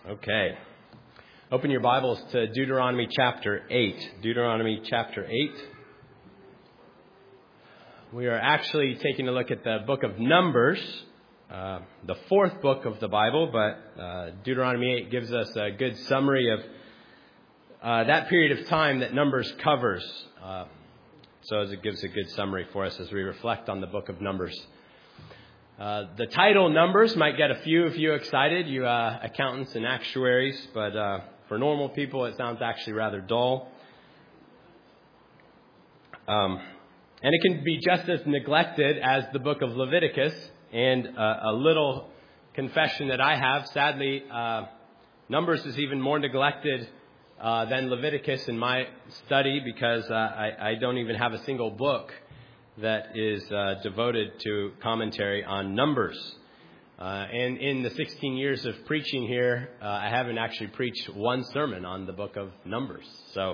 Okay. Open your Bibles to Deuteronomy chapter 8. Deuteronomy chapter 8. We are actually taking a look at the book of Numbers, the fourth book of the Bible, but Deuteronomy 8 gives us a good summary of that period of time that Numbers covers. So it gives a good summary for us as we reflect on the book of Numbers. The title Numbers might get a few of you excited, you accountants and actuaries, but for normal people it sounds actually rather dull. And it can be just as neglected as the book of Leviticus. And a little confession that I have, sadly, Numbers is even more neglected than Leviticus in my study because I don't even have a single book that is devoted to commentary on Numbers. And in the 16 years of preaching here, I haven't actually preached one sermon on the book of Numbers. So,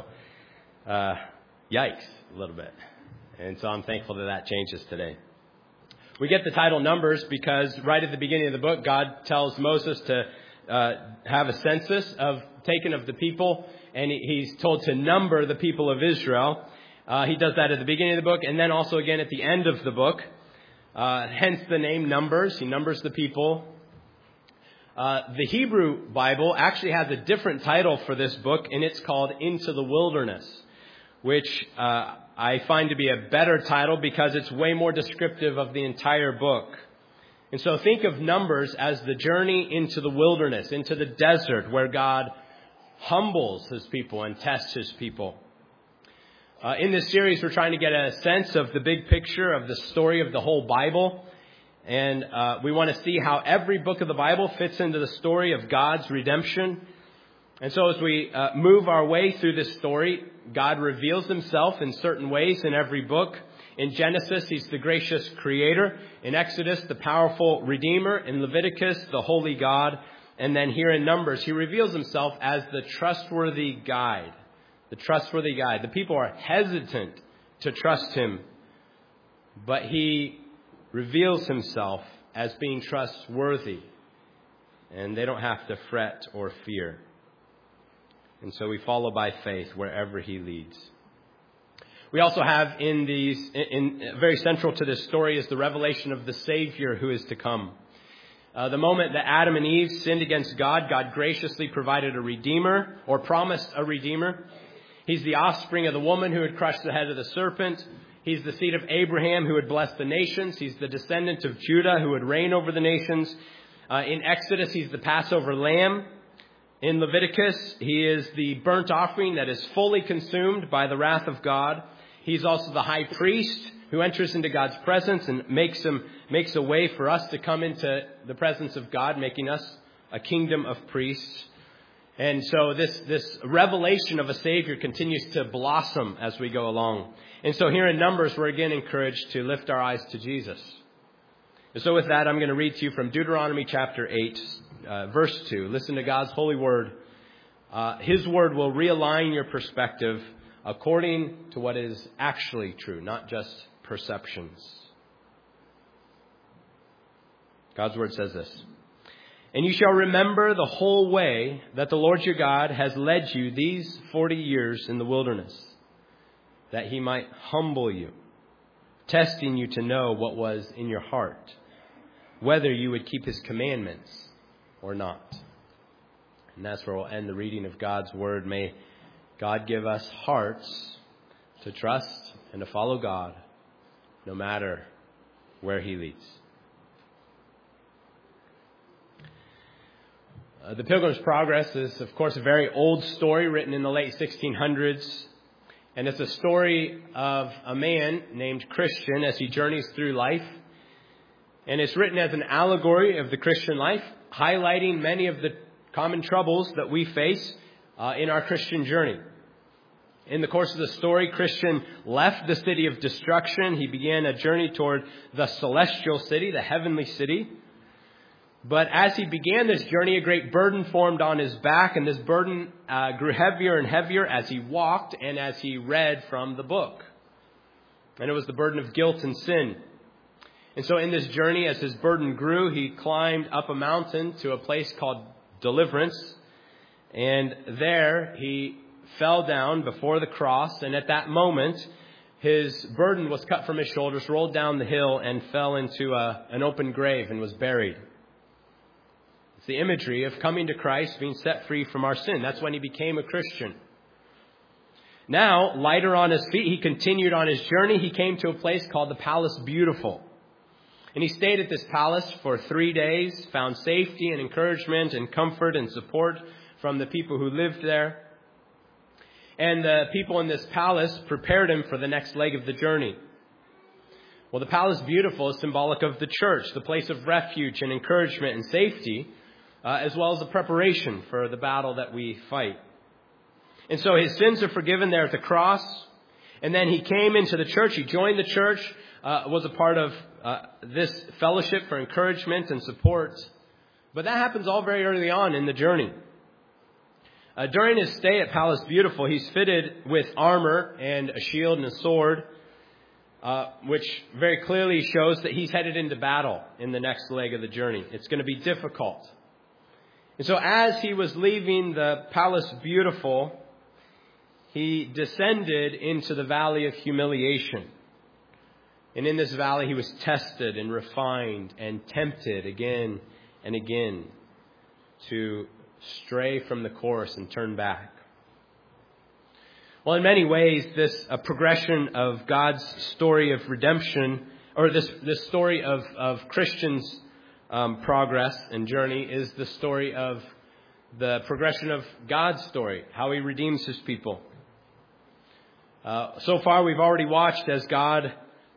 yikes, a little bit. And so I'm thankful that changes today. We get the title Numbers because right at the beginning of the book, God tells Moses to have a census taken of the people, and he's told to number the people of Israel. He does that at the beginning of the book and then also again at the end of the book. Hence the name Numbers. He numbers the people. The Hebrew Bible actually has a different title for this book, and it's called Into the Wilderness, which I find to be a better title because it's way more descriptive of the entire book. And so think of Numbers as the journey into the wilderness, into the desert, where God humbles His people and tests His people. In this series, we're trying to get a sense of the big picture of the story of the whole Bible. And we want to see how every book of the Bible fits into the story of God's redemption. And so as we move our way through this story, God reveals Himself in certain ways in every book. In Genesis, He's the gracious Creator. In Exodus, the powerful Redeemer. In Leviticus, the holy God. And then here in Numbers, He reveals Himself as the trustworthy guide. The trustworthy guide. The people are hesitant to trust Him, but He reveals Himself as being trustworthy, and they don't have to fret or fear. And so we follow by faith wherever He leads. We also have very central to this story is the revelation of the Savior who is to come. The moment that Adam and Eve sinned against God, God graciously provided a Redeemer, or promised a Redeemer. He's the offspring of the woman who had crushed the head of the serpent. He's the seed of Abraham who would bless the nations. He's the descendant of Judah who would reign over the nations. In Exodus, He's the Passover lamb. In Leviticus, He is the burnt offering that is fully consumed by the wrath of God. He's also the high priest who enters into God's presence and makes a way for us to come into the presence of God, making us a kingdom of priests. And so this revelation of a Savior continues to blossom as we go along. And so here in Numbers, we're again encouraged to lift our eyes to Jesus. And so with that, I'm going to read to you from Deuteronomy chapter 8, verse 2. Listen to God's holy word. His word will realign your perspective according to what is actually true, not just perceptions. God's word says this. And you shall remember the whole way that the Lord your God has led you these 40 years in the wilderness, that He might humble you, testing you to know what was in your heart, whether you would keep His commandments or not. And that's where we'll end the reading of God's word. May God give us hearts to trust and to follow God, no matter where He leads. The Pilgrim's Progress is, of course, a very old story written in the late 1600s. And it's a story of a man named Christian as he journeys through life. And it's written as an allegory of the Christian life, highlighting many of the common troubles that we face in our Christian journey. In the course of the story, Christian left the city of destruction. He began a journey toward the celestial city, the heavenly city. But as he began this journey, a great burden formed on his back, and this burden grew heavier and heavier as he walked and as he read from the book. And it was the burden of guilt and sin. And so in this journey, as his burden grew, he climbed up a mountain to a place called Deliverance. And there he fell down before the cross, and at that moment, his burden was cut from his shoulders, rolled down the hill, and fell into an open grave and was buried. It's the imagery of coming to Christ, being set free from our sin. That's when he became a Christian. Now, lighter on his feet, he continued on his journey. He came to a place called the Palace Beautiful. And he stayed at this palace for 3 days, found safety and encouragement and comfort and support from the people who lived there. And the people in this palace prepared him for the next leg of the journey. Well, the Palace Beautiful is symbolic of the church, the place of refuge and encouragement and safety, as well as the preparation for the battle that we fight. And so his sins are forgiven there at the cross. And then he came into the church. He joined the church, was a part of this fellowship for encouragement and support. But that happens all very early on in the journey. During his stay at Palace Beautiful, he's fitted with armor and a shield and a sword, which very clearly shows that he's headed into battle in the next leg of the journey. It's going to be difficult. And so as he was leaving the Palace Beautiful, he descended into the valley of humiliation. And in this valley, he was tested and refined and tempted again and again to stray from the course and turn back. Well, in many ways, this progression of God's story of redemption, or this story of Christians' progress and journey, is the story of the progression of God's story, how he redeems his people. So far, we've already watched as God,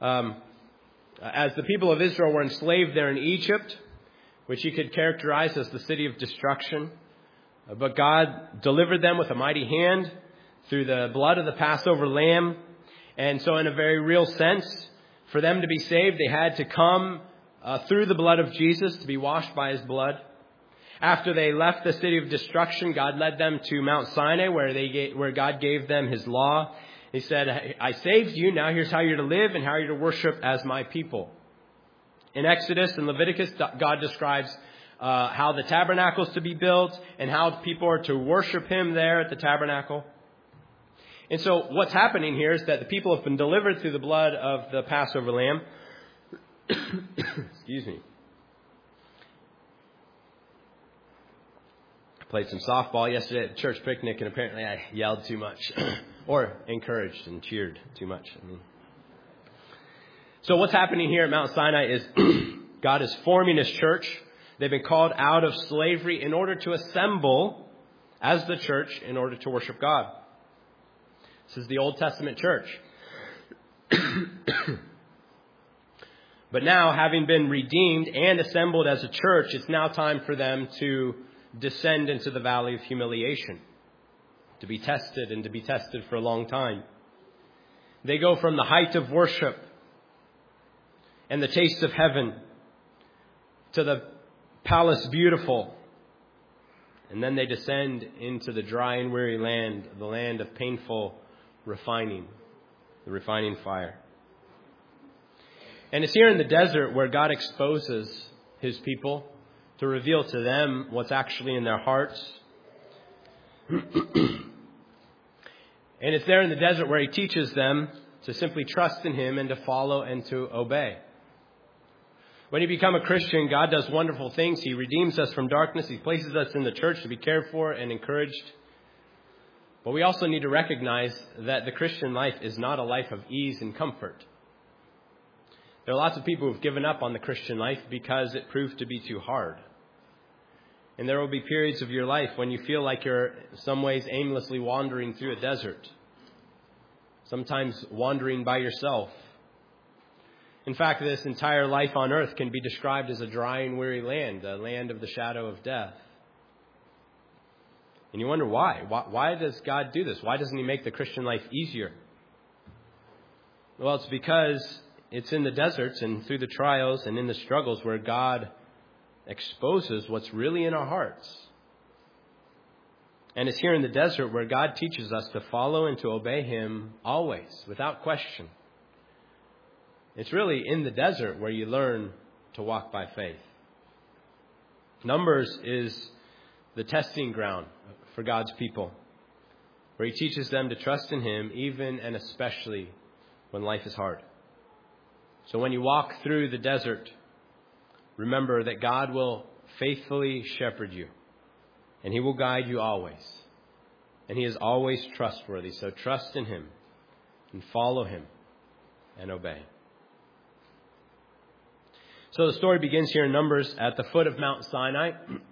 as the people of Israel were enslaved there in Egypt, which he could characterize as the city of destruction. But God delivered them with a mighty hand through the blood of the Passover lamb. And so in a very real sense, for them to be saved, they had to come through the blood of Jesus, to be washed by his blood. After they left the city of destruction, God led them to Mount Sinai, where God gave them his law. He said, I saved you, now here's how you're to live and how you're to worship as my people. In Exodus and Leviticus, God describes how the tabernacle is to be built and how people are to worship him there at the tabernacle. And so what's happening here is that the people have been delivered through the blood of the Passover lamb. Excuse me. I played some softball yesterday at the church picnic, and apparently I yelled too much or encouraged and cheered too much. So what's happening here at Mount Sinai is God is forming his church. They've been called out of slavery in order to assemble as the church in order to worship God. This is the Old Testament church. But now, having been redeemed and assembled as a church, it's now time for them to descend into the valley of humiliation, to be tested and to be tested for a long time. They go from the height of worship and the taste of heaven to the Palace Beautiful. And then they descend into the dry and weary land, the land of painful refining, the refining fire. And it's here in the desert where God exposes his people to reveal to them what's actually in their hearts. And it's there in the desert where he teaches them to simply trust in him and to follow and to obey. When you become a Christian, God does wonderful things. He redeems us from darkness. He places us in the church to be cared for and encouraged. But we also need to recognize that the Christian life is not a life of ease and comfort. There are lots of people who've given up on the Christian life because it proved to be too hard. And there will be periods of your life when you feel like you're in some ways aimlessly wandering through a desert. Sometimes wandering by yourself. In fact, this entire life on earth can be described as a dry and weary land, a land of the shadow of death. And you wonder why. Why does God do this? Why doesn't he make the Christian life easier? Well, it's because it's in the deserts and through the trials and in the struggles where God exposes what's really in our hearts. And it's here in the desert where God teaches us to follow and to obey him always, without question. It's really in the desert where you learn to walk by faith. Numbers is the testing ground for God's people, where He teaches them to trust in Him even and especially when life is hard. So when you walk through the desert, remember that God will faithfully shepherd you, and He will guide you always. And He is always trustworthy. So trust in Him and follow Him and obey. So the story begins here in Numbers at the foot of Mount Sinai.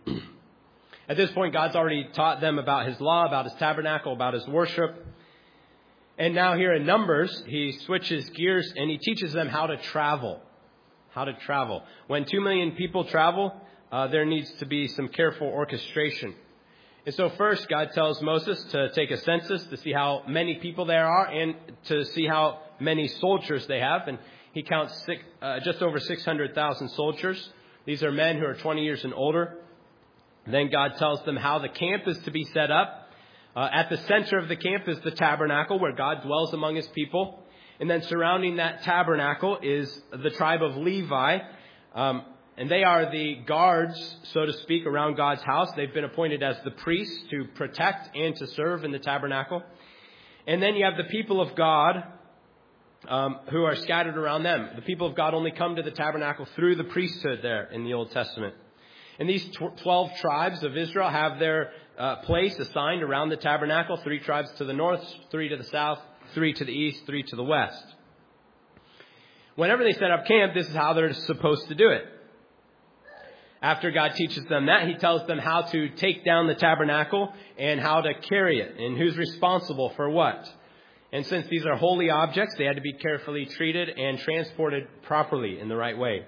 At this point, God's already taught them about His law, about His tabernacle, about His worship. And now here in Numbers, He switches gears and He teaches them how to travel. How to travel. When 2 million people travel, there needs to be some careful orchestration. And so first, God tells Moses to take a census to see how many people there are and to see how many soldiers they have. And He counts just over 600,000 soldiers. These are men who are 20 years and older. Then God tells them how the camp is to be set up. At the center of the camp is the tabernacle where God dwells among His people. And then surrounding that tabernacle is the tribe of Levi. And they are the guards, so to speak, around God's house. They've been appointed as the priests to protect and to serve in the tabernacle. And then you have the people of God who are scattered around them. The people of God only come to the tabernacle through the priesthood there in the Old Testament. And these 12 tribes of Israel have their place assigned around the tabernacle. 3 tribes to the north, 3 to the south, 3 to the east, 3 to the west. Whenever they set up camp, this is how they're supposed to do it. After God teaches them that, He tells them how to take down the tabernacle and how to carry it and who's responsible for what. And since these are holy objects, they had to be carefully treated and transported properly in the right way.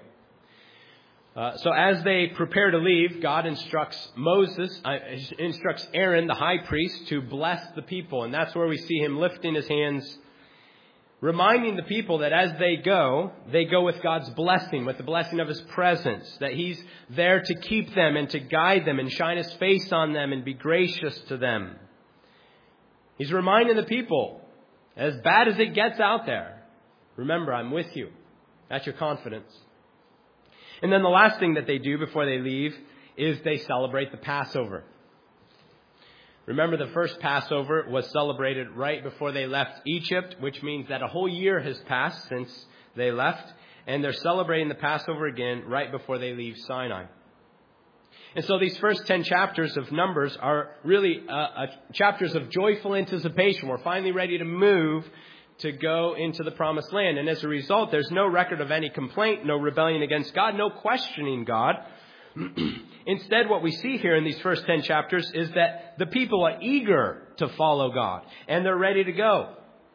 So as they prepare to leave, God instructs Aaron, the high priest, to bless the people. And that's where we see him lifting his hands, reminding the people that as they go with God's blessing, with the blessing of His presence, that He's there to keep them and to guide them and shine His face on them and be gracious to them. He's reminding the people, as bad as it gets out there, remember, I'm with you. That's your confidence. And then the last thing that they do before they leave is they celebrate the Passover. Remember, the first Passover was celebrated right before they left Egypt, which means that a whole year has passed since they left. And they're celebrating the Passover again right before they leave Sinai. And so these first 10 chapters of Numbers are really chapters of joyful anticipation. We're finally ready to move to go into the promised land. And as a result, there's no record of any complaint, no rebellion against God, no questioning God. Instead, what we see here in these first 10 chapters is that the people are eager to follow God, and they're ready to go.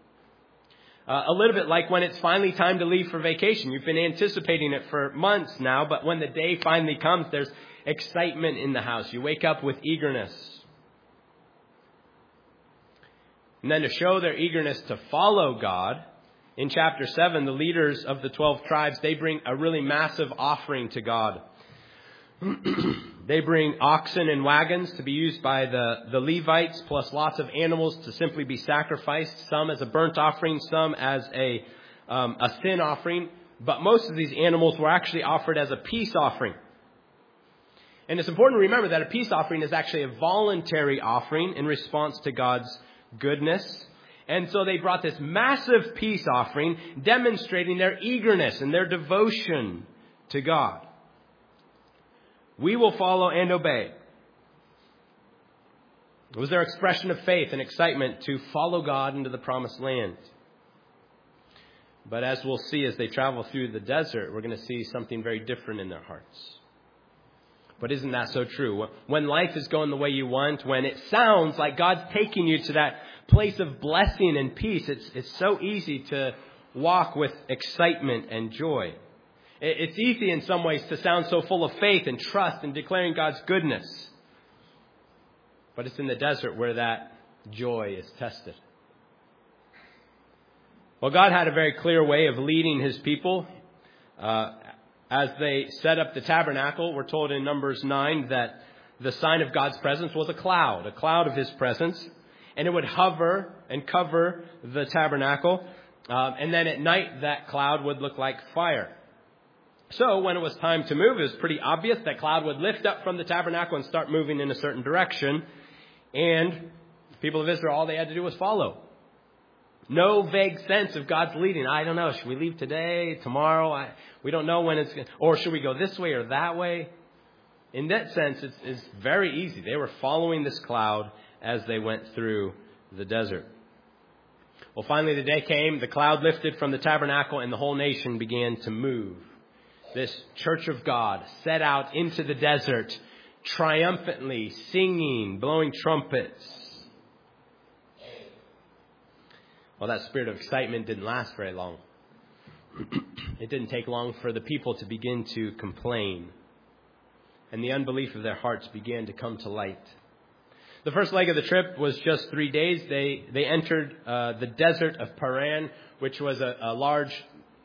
A little bit like when it's finally time to leave for vacation. You've been anticipating it for months now, but when the day finally comes, there's excitement in the house. You wake up with eagerness. And then to show their eagerness to follow God, in chapter 7, the leaders of the 12 tribes, they bring a really massive offering to God. They bring oxen and wagons to be used by the Levites, plus lots of animals to simply be sacrificed, some as a burnt offering, some as a sin offering. But most of these animals were actually offered as a peace offering. And it's important to remember that a peace offering is actually a voluntary offering in response to God's goodness. And so they brought this massive peace offering, demonstrating their eagerness and their devotion to God. We will follow and obey. It was their expression of faith and excitement to follow God into the promised land. But as we'll see as they travel through the desert, we're going to see something very different in their hearts. But isn't that so true? When life is going the way you want, when it sounds like God's taking you to that place of blessing and peace, it's so easy to walk with excitement and joy. It's easy in some ways to sound so full of faith and trust and declaring God's goodness. But it's in the desert where that joy is tested. Well, God had a very clear way of leading His people. As they set up the tabernacle, we're told in Numbers 9 that the sign of God's presence was a cloud of His presence. And it would hover and cover the tabernacle. And then at night, that cloud would look like fire. So when it was time to move, it was pretty obvious that cloud would lift up from the tabernacle and start moving in a certain direction. And the people of Israel, all they had to do was follow. No vague sense of God's leading. I don't know. Should we leave today, tomorrow? We don't know when it's going to, or should we go this way or that way? In that sense, it's very easy. They were following this cloud as they went through the desert. Well, finally the day came, the cloud lifted from the tabernacle, and the whole nation began to move. This church of God set out into the desert, triumphantly singing, blowing trumpets. Well, that spirit of excitement didn't last very long. It didn't take long for the people to begin to complain, and the unbelief of their hearts began to come to light. The first leg of the trip was just 3 days. They entered the desert of Paran, which was a large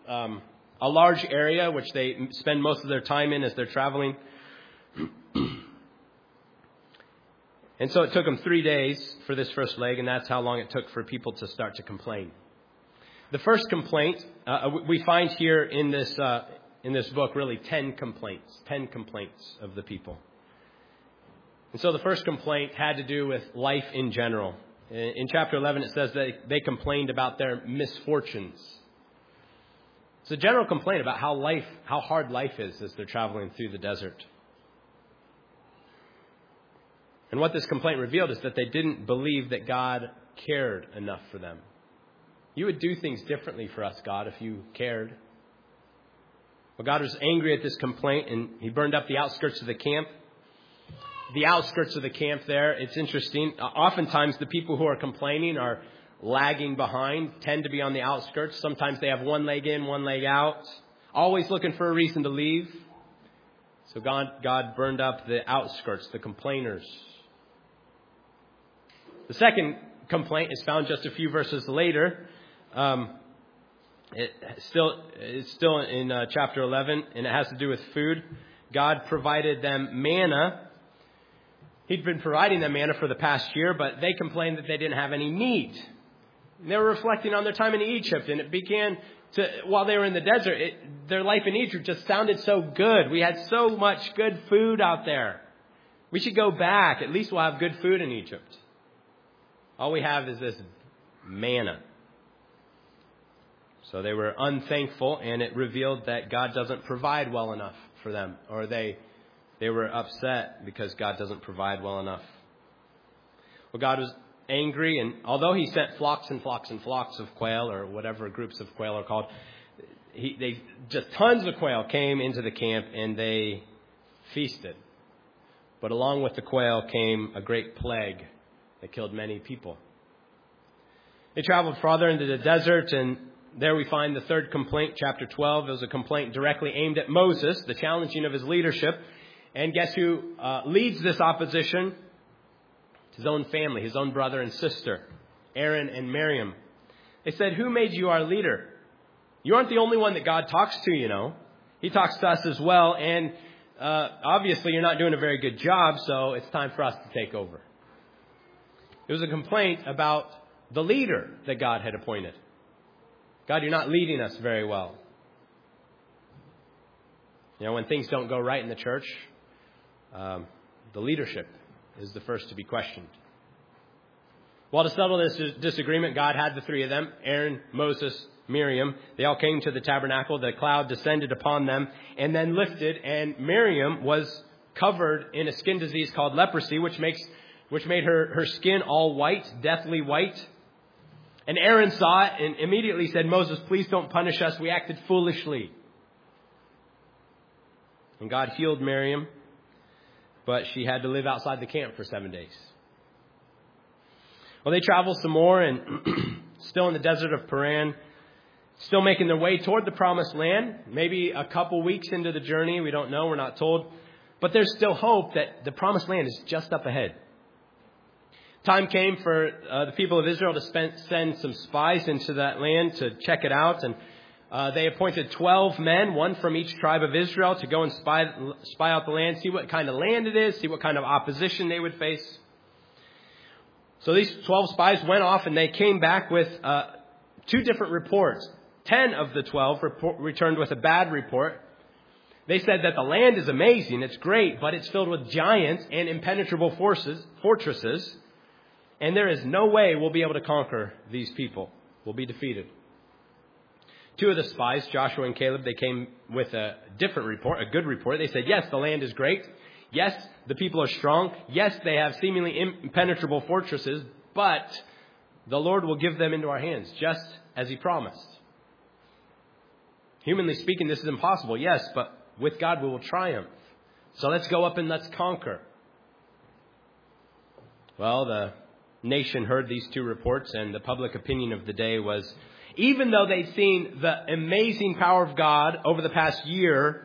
area which they spend most of their time in as they're traveling. And so it took them 3 days for this first leg, and that's how long it took for people to start to complain. The first complaint, we find here in this book really 10 complaints of the people. And so the first complaint had to do with life in general. In chapter 11, it says that they complained about their misfortunes. It's a general complaint about how hard life is as they're traveling through the desert. And what this complaint revealed is that they didn't believe that God cared enough for them. You would do things differently for us, God, if you cared. Well, God was angry at this complaint, and he burned up the outskirts of the camp. The outskirts of the camp there, it's interesting. Oftentimes, the people who are complaining are lagging behind, tend to be on the outskirts. Sometimes they have one leg in, one leg out, always looking for a reason to leave. So God burned up the outskirts, the complainers. The second complaint is found just a few verses later. It's still in chapter 11, and it has to do with food. God provided them manna. He'd been providing them manna for the past year, but they complained that they didn't have any meat. And they were reflecting on their time in Egypt, and it began to, while they were in the desert, their life in Egypt just sounded so good. We had so much good food out there. We should go back. At least we'll have good food in Egypt. All we have is this manna. So they were unthankful, and it revealed that God doesn't provide well enough for them, or they were upset because God doesn't provide well enough. Well, God was angry, and although he sent flocks and flocks and flocks of quail, or whatever groups of quail are called, just tons of quail came into the camp, and they feasted. But along with the quail came a great plague that killed many people. They traveled farther into the desert, and there we find the third complaint, chapter 12. It was a complaint directly aimed at Moses, the challenging of his leadership. And guess who leads this opposition? His own family, his own brother and sister, Aaron and Miriam. They said, "Who made you our leader? You aren't the only one that God talks to, you know. He talks to us as well, and obviously you're not doing a very good job, so it's time for us to take over." It was a complaint about the leader that God had appointed. God, you're not leading us very well. You know, when things don't go right in the church, the leadership is the first to be questioned. Well, to settle this disagreement, God had the three of them, Aaron, Moses, Miriam. They all came to the tabernacle. The cloud descended upon them and then lifted, and Miriam was covered in a skin disease called leprosy, which made her skin all white, deathly white. And Aaron saw it and immediately said, "Moses, please don't punish us. We acted foolishly." And God healed Miriam, but she had to live outside the camp for 7 days. Well, they traveled some more, and still in the desert of Paran, still making their way toward the promised land. Maybe a couple weeks into the journey, we don't know, we're not told. But there's still hope that the promised land is just up ahead. Time came for the people of Israel to send some spies into that land to check it out. And they appointed 12 men, one from each tribe of Israel, to go and spy out the land, see what kind of land it is, see what kind of opposition they would face. So these 12 spies went off, and they came back with 2 different reports. 10 of the 12 returned with a bad report. They said that the land is amazing, it's great, but it's filled with giants and impenetrable fortresses. And there is no way we'll be able to conquer these people. We'll be defeated. Two of the spies, Joshua and Caleb, they came with a different report, a good report. They said, yes, the land is great. Yes, the people are strong. Yes, they have seemingly impenetrable fortresses, but the Lord will give them into our hands, just as He promised. Humanly speaking, this is impossible, yes, but with God we will triumph. So let's go up and let's conquer. Well, the nation heard these two reports, and the public opinion of the day was, even though they'd seen the amazing power of God over the past year,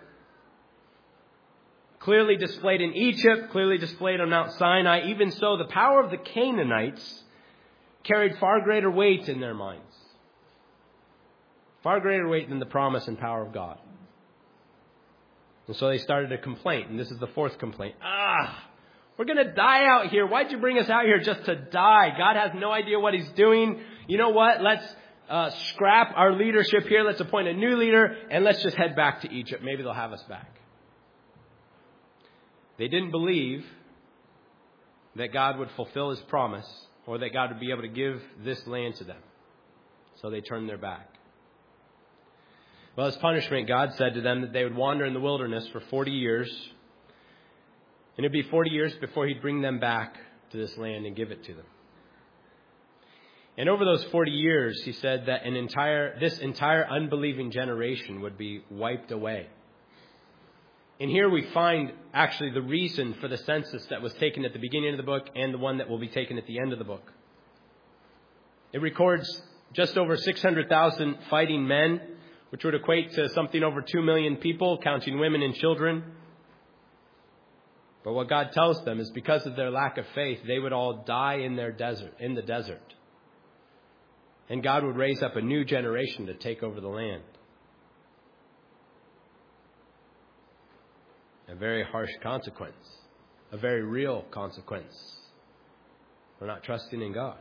clearly displayed in Egypt, clearly displayed on Mount Sinai, even so, the power of the Canaanites carried far greater weight in their minds. Far greater weight than the promise and power of God. And so they started a complaint, and this is the fourth complaint. We're going to die out here. Why'd you bring us out here just to die? God has no idea what He's doing. You know what? Let's scrap our leadership here. Let's appoint a new leader, and let's just head back to Egypt. Maybe they'll have us back. They didn't believe that God would fulfill His promise, or that God would be able to give this land to them. So they turned their back. Well, as punishment, God said to them that they would wander in the wilderness for 40 years. And it'd be 40 years before He'd bring them back to this land and give it to them. And over those 40 years, He said that this entire unbelieving generation would be wiped away. And here we find actually the reason for the census that was taken at the beginning of the book and the one that will be taken at the end of the book. It records just over 600,000 fighting men, which would equate to something over 2 million people, counting women and children. But what God tells them is because of their lack of faith, they would all die in the desert. And God would raise up a new generation to take over the land. A very harsh consequence. A very real consequence. For not trusting in God.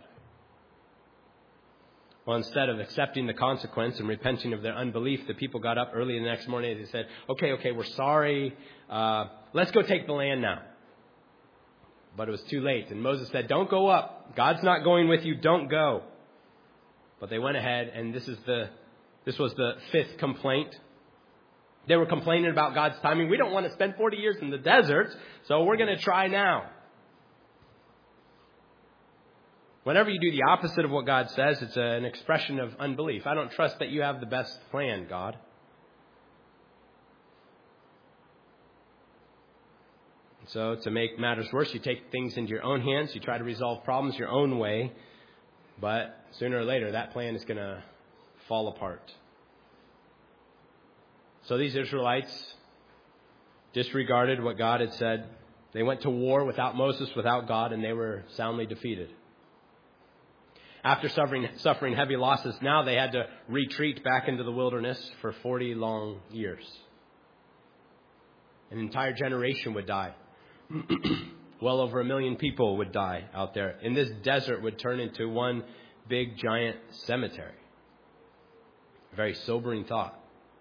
Well, instead of accepting the consequence and repenting of their unbelief, the people got up early the next morning and they said, okay, we're sorry. Let's go take the land now. But it was too late. And Moses said, don't go up. God's not going with you. Don't go. But they went ahead, and this was the fifth complaint. They were complaining about God's timing. We don't want to spend 40 years in the desert, so we're going to try now. Whenever you do the opposite of what God says, it's an expression of unbelief. I don't trust that you have the best plan, God. So to make matters worse, you take things into your own hands. You try to resolve problems your own way. But sooner or later, that plan is going to fall apart. So these Israelites disregarded what God had said. They went to war without Moses, without God, and they were soundly defeated. After suffering heavy losses, now they had to retreat back into the wilderness for 40 long years. An entire generation would die. Well over 1 million people would die out there. And this desert would turn into one big giant cemetery. A very sobering thought.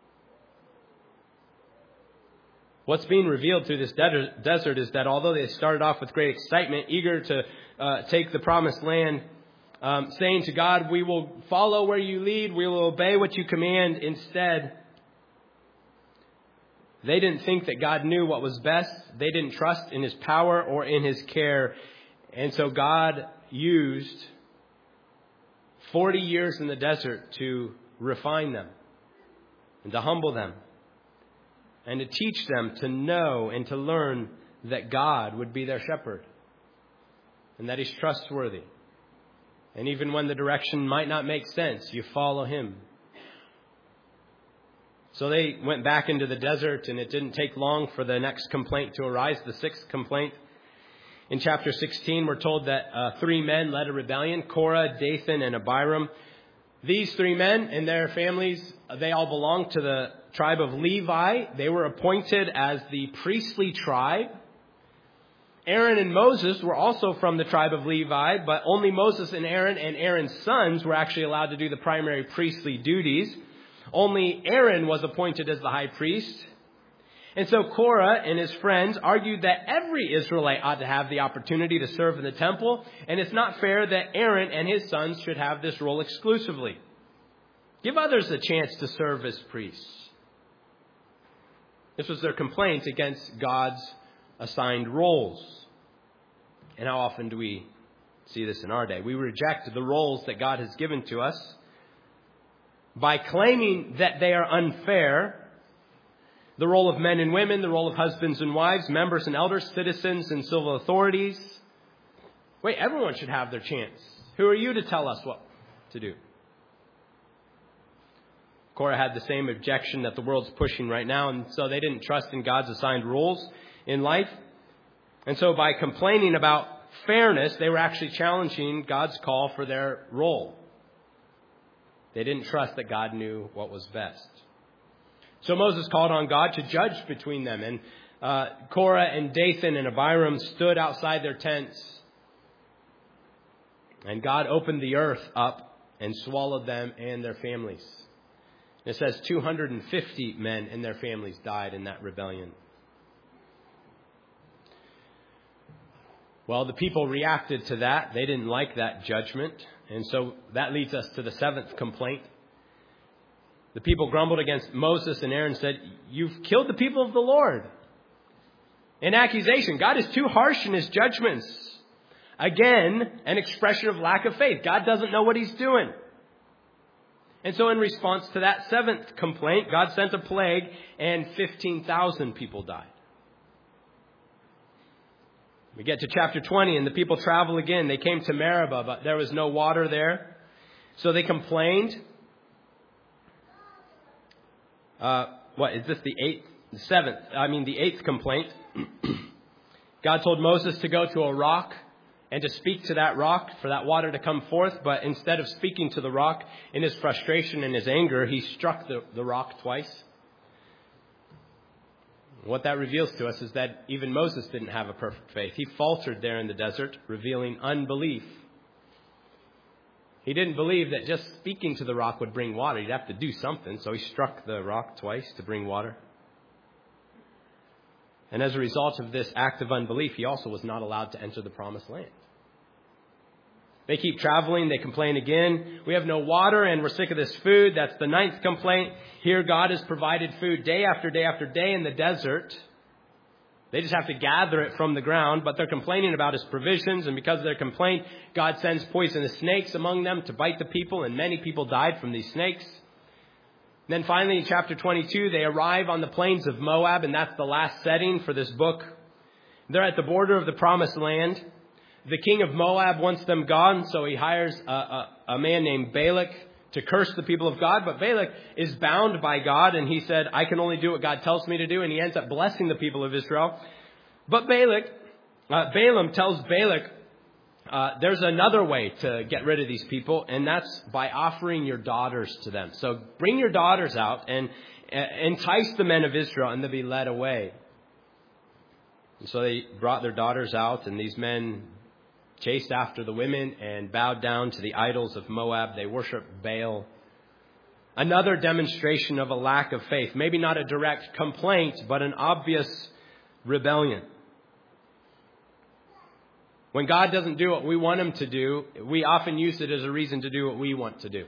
What's being revealed through this desert is that although they started off with great excitement, eager to take the promised land, saying to God, we will follow where you lead, we will obey what you command. Instead, they didn't think that God knew what was best. They didn't trust in His power or in His care. And so God used 40 years in the desert to refine them and to humble them and to teach them to know and to learn that God would be their shepherd and that He's trustworthy. And even when the direction might not make sense, you follow Him. So they went back into the desert, and it didn't take long for the next complaint to arise, the sixth complaint. In chapter 16, we're told that 3 men led a rebellion, Korah, Dathan, and Abiram. These 3 men and their families, they all belonged to the tribe of Levi. They were appointed as the priestly tribe. Aaron and Moses were also from the tribe of Levi, but only Moses and Aaron's sons were actually allowed to do the primary priestly duties. Only Aaron was appointed as the high priest. And so Korah and his friends argued that every Israelite ought to have the opportunity to serve in the temple, and it's not fair that Aaron and his sons should have this role exclusively. Give others a chance to serve as priests. This was their complaint against God's assigned roles. And how often do we see this in our day? We reject the roles that God has given to us by claiming that they are unfair. The role of men and women, the role of husbands and wives, members and elders, citizens and civil authorities. Wait, everyone should have their chance. Who are you to tell us what to do? Korah had the same objection that the world's pushing right now, and so they didn't trust in God's assigned rules in life. And so by complaining about fairness, they were actually challenging God's call for their role. They didn't trust that God knew what was best. So Moses called on God to judge between them. And Korah and Dathan and Abiram stood outside their tents. And God opened the earth up and swallowed them and their families. It says 250 men and their families died in that rebellion. Well, the people reacted to that. They didn't like that judgment. And so that leads us to the seventh complaint. The people grumbled against Moses, and Aaron said, "You've killed the people of the Lord." An accusation. God is too harsh in his judgments. Again, an expression of lack of faith. God doesn't know what he's doing. And so in response to that seventh complaint, God sent a plague and 15,000 people died. We get to chapter 20 and the people travel again. They came to Meribah, but there was no water there. So they complained. The eighth complaint. God told Moses to go to a rock and to speak to that rock for that water to come forth. But instead of speaking to the rock in his frustration and his anger, he struck the rock twice. What that reveals to us is that even Moses didn't have a perfect faith. He faltered there in the desert, revealing unbelief. He didn't believe that just speaking to the rock would bring water. He'd have to do something. So he struck the rock twice to bring water. And as a result of this act of unbelief, he also was not allowed to enter the promised land. They keep traveling. They complain again. We have no water and we're sick of this food. That's the ninth complaint. Here God has provided food day after day after day in the desert. They just have to gather it from the ground, but they're complaining about his provisions. And because of their complaint, God sends poisonous snakes among them to bite the people. And many people died from these snakes. And then finally in chapter 22, they arrive on the plains of Moab. And that's the last setting for this book. They're at the border of the promised land. The king of Moab wants them gone, so he hires a man named Balak to curse the people of God. But Balak is bound by God, and he said, I can only do what God tells me to do, and he ends up blessing the people of Israel. But Balaam tells Balak, there's another way to get rid of these people, and that's by offering your daughters to them. So bring your daughters out and entice the men of Israel, and they'll be led away. And so they brought their daughters out, and these men chased after the women and bowed down to the idols of Moab. They worshiped Baal. Another demonstration of a lack of faith. Maybe not a direct complaint, but an obvious rebellion. When God doesn't do what we want him to do, we often use it as a reason to do what we want to do.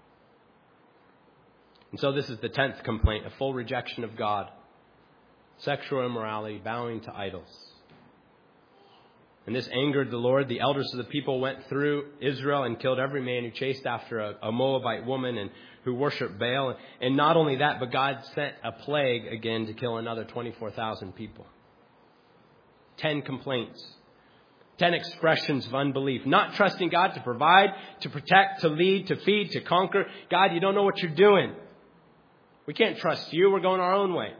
And so this is the 10th complaint, a full rejection of God. Sexual immorality, bowing to idols. And this angered the Lord. The elders of the people went through Israel and killed every man who chased after a Moabite woman and who worshiped Baal. And not only that, but God sent a plague again to kill another 24,000 people. 10 complaints. 10 expressions of unbelief. Not trusting God to provide, to protect, to lead, to feed, to conquer. God, you don't know what you're doing. We can't trust you. We're going our own way.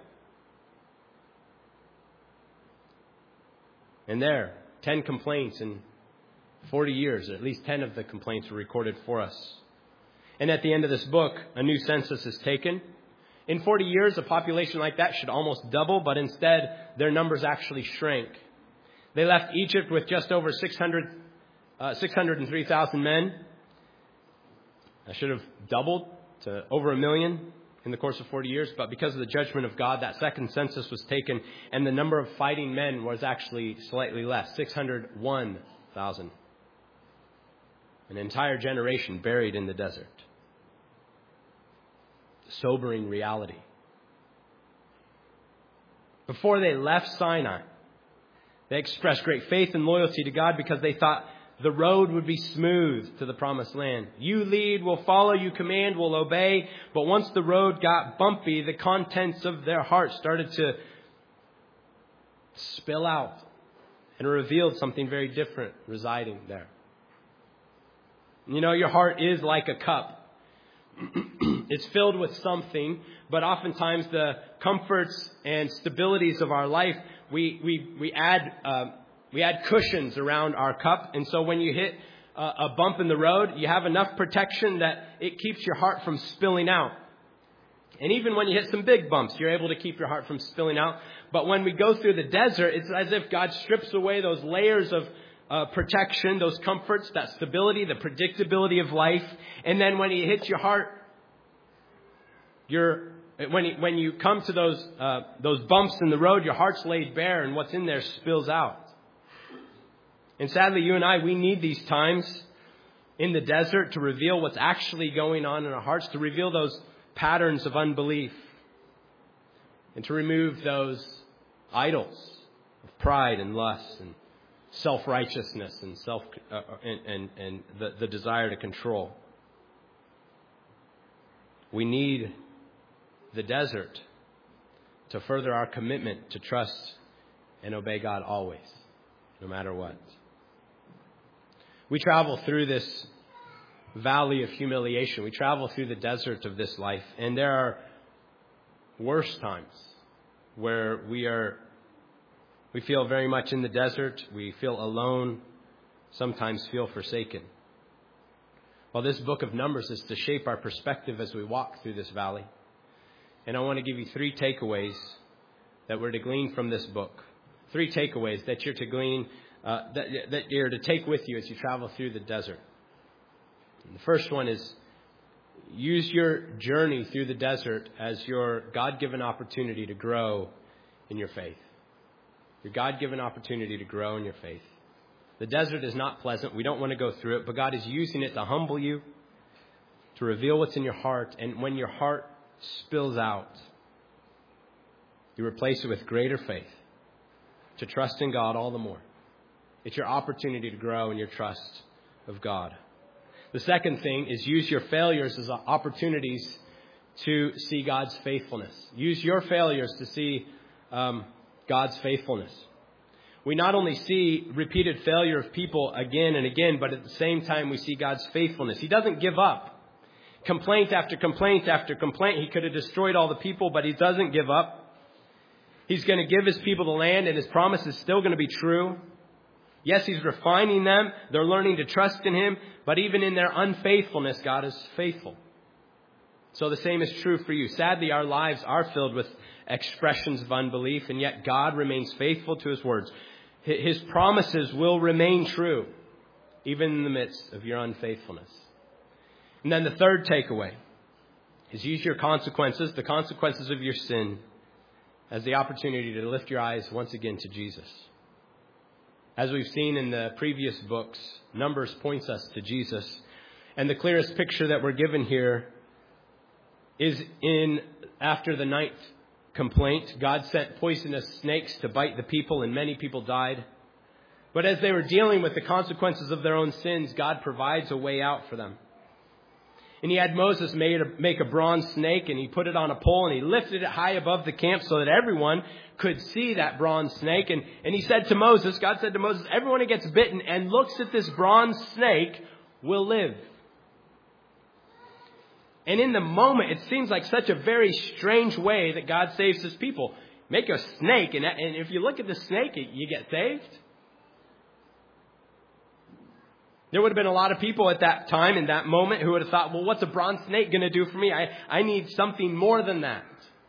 And there, 10 complaints in 40 years. At least 10 of the complaints were recorded for us. And at the end of this book, a new census is taken. In 40 years, a population like that should almost double, but instead, their numbers actually shrank. They left Egypt with just over 603,000 men. That should have doubled to over 1 million. in the course of 40 years, but because of the judgment of God, that second census was taken, and the number of fighting men was actually slightly less, 601,000. An entire generation buried in the desert. Sobering reality. Before they left Sinai, they expressed great faith and loyalty to God because they thought the road would be smooth to the promised land. You lead, we'll follow, you command, we'll obey. But once the road got bumpy, the contents of their hearts started to spill out and revealed something very different residing there. You know, your heart is like a cup. It's filled with something, but oftentimes the comforts and stabilities of our life, we add cushions around our cup. And so when you hit a bump in the road, you have enough protection that it keeps your heart from spilling out. And even when you hit some big bumps, you're able to keep your heart from spilling out. But when we go through the desert, it's as if God strips away those layers of protection, those comforts, that stability, the predictability of life. And then when He hits your heart, when you come to those bumps in the road, your heart's laid bare, and what's in there spills out. And sadly, you and I, we need these times in the desert to reveal what's actually going on in our hearts, to reveal those patterns of unbelief, and to remove those idols of pride and lust and self-righteousness and the desire to control. We need the desert to further our commitment to trust and obey God always, no matter what. We travel through this valley of humiliation. We travel through the desert of this life, and there are worse times where we feel very much in the desert. We feel alone, sometimes feel forsaken. Well, this book of Numbers is to shape our perspective as we walk through this valley. And I want to give you 3 takeaways that we're to glean from this book. 3 takeaways that you're to glean, that you're to take with you as you travel through the desert. And the first one is, use your journey through the desert as your God-given opportunity to grow in your faith. Your God-given opportunity to grow in your faith. The desert is not pleasant. We don't want to go through it, but God is using it to humble you, to reveal what's in your heart. And when your heart spills out, you replace it with greater faith, to trust in God all the more. It's your opportunity to grow in your trust of God. The second thing is, use your failures as opportunities to see God's faithfulness. Use your failures to see God's faithfulness. We not only see repeated failure of people again and again, but at the same time we see God's faithfulness. He doesn't give up. Complaint after complaint after complaint. He could have destroyed all the people, but He doesn't give up. He's going to give His people the land, and His promise is still going to be true. Yes, He's refining them. They're learning to trust in Him, but even in their unfaithfulness, God is faithful. So the same is true for you. Sadly, our lives are filled with expressions of unbelief, and yet God remains faithful to His words. His promises will remain true, even in the midst of your unfaithfulness. And then the third takeaway is, use your consequences, the consequences of your sin, as the opportunity to lift your eyes once again to Jesus. As we've seen in the previous books, Numbers points us to Jesus. And the clearest picture that we're given here is after the 9th complaint. God sent poisonous snakes to bite the people, and many people died. But as they were dealing with the consequences of their own sins, God provides a way out for them. And He had Moses make a bronze snake, and He put it on a pole, and He lifted it high above the camp so that everyone could see that bronze snake. And He said to Moses, God said to Moses, everyone who gets bitten and looks at this bronze snake will live. And in the moment, it seems like such a very strange way that God saves His people. Make a snake, and if you look at the snake, you get saved. There would have been a lot of people at that time, in that moment, who would have thought, well, what's a bronze snake going to do for me? I need something more than that.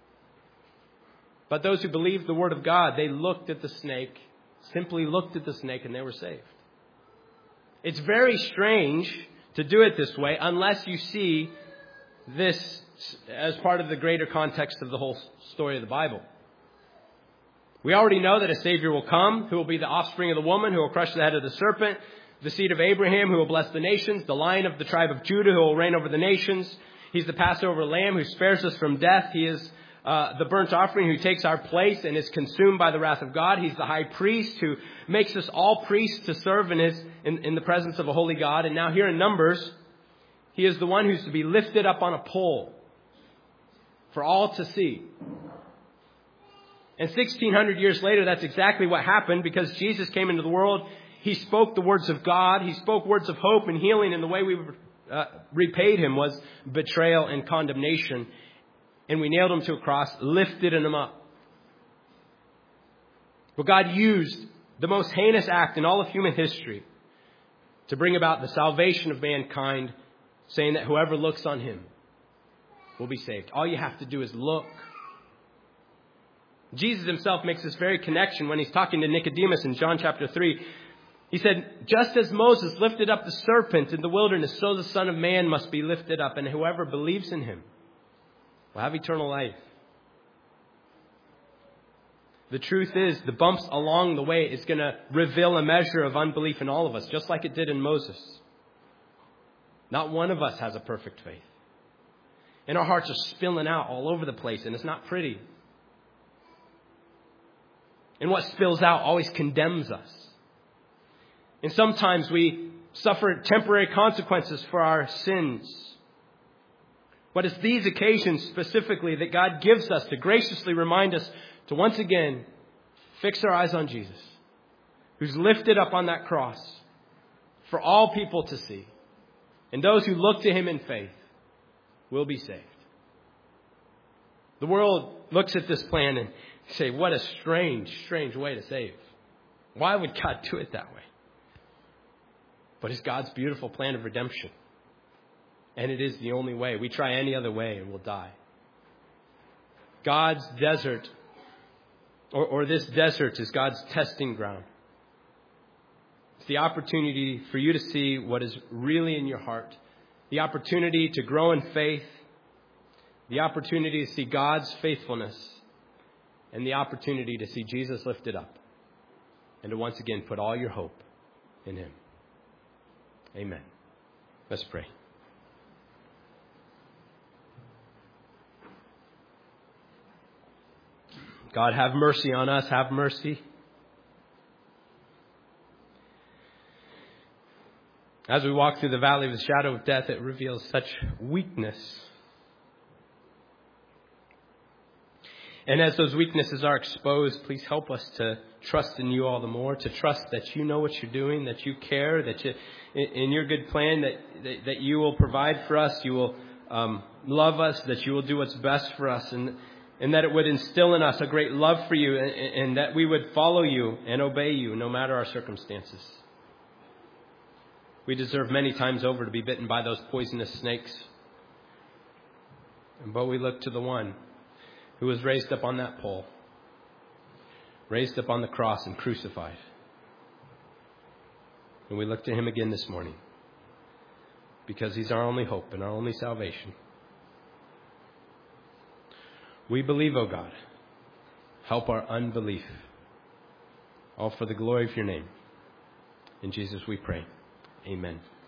But those who believed the word of God, they looked at the snake, simply looked at the snake, and they were saved. It's very strange to do it this way unless you see this as part of the greater context of the whole story of the Bible. We already know that a Savior will come, who will be the offspring of the woman, who will crush the head of the serpent, the seed of Abraham, who will bless the nations, the Lion of the tribe of Judah, who will reign over the nations. He's the Passover lamb who spares us from death. He is the burnt offering who takes our place and is consumed by the wrath of God. He's the high priest who makes us all priests to serve in the presence of a holy God. And now here in Numbers, he is the one who's to be lifted up on a pole for all to see. And 1,600 years later, that's exactly what happened, because Jesus came into the world. He spoke the words of God. He spoke words of hope and healing, and the way we repaid him was betrayal and condemnation. And we nailed him to a cross, lifted him up. But God used the most heinous act in all of human history to bring about the salvation of mankind, saying that whoever looks on him will be saved. All you have to do is look. Jesus himself makes this very connection when he's talking to Nicodemus in John chapter 3. He said, just as Moses lifted up the serpent in the wilderness, so the Son of Man must be lifted up, and whoever believes in him will have eternal life. The truth is, the bumps along the way is going to reveal a measure of unbelief in all of us, just like it did in Moses. Not one of us has a perfect faith. And our hearts are spilling out all over the place, and it's not pretty. And what spills out always condemns us. And sometimes we suffer temporary consequences for our sins. But it's these occasions specifically that God gives us to graciously remind us to once again fix our eyes on Jesus, who's lifted up on that cross for all people to see. And those who look to him in faith will be saved. The world looks at this plan and say, what a strange way to save. Why would God do it that way? But it's God's beautiful plan of redemption. And it is the only way. We try any other way and we'll die. God's desert, or this desert, is God's testing ground. It's the opportunity for you to see what is really in your heart. The opportunity to grow in faith. The opportunity to see God's faithfulness. And the opportunity to see Jesus lifted up. And to once again put all your hope in him. Amen. Let's pray. God, have mercy on us. Have mercy. As we walk through the valley of the shadow of death, it reveals such weakness. And as those weaknesses are exposed, please help us to trust in you all the more, to trust that you know what you're doing, that you care, that you, in your good plan, that you will provide for us, you will love us, that you will do what's best for us, and that it would instill in us a great love for you, and that we would follow you and obey you no matter our circumstances. We deserve many times over to be bitten by those poisonous snakes. But we look to the one who was raised up on that pole, raised up on the cross and crucified. And we look to him again this morning because he's our only hope and our only salvation. We believe, O God. Help our unbelief. All for the glory of your name. In Jesus we pray. Amen.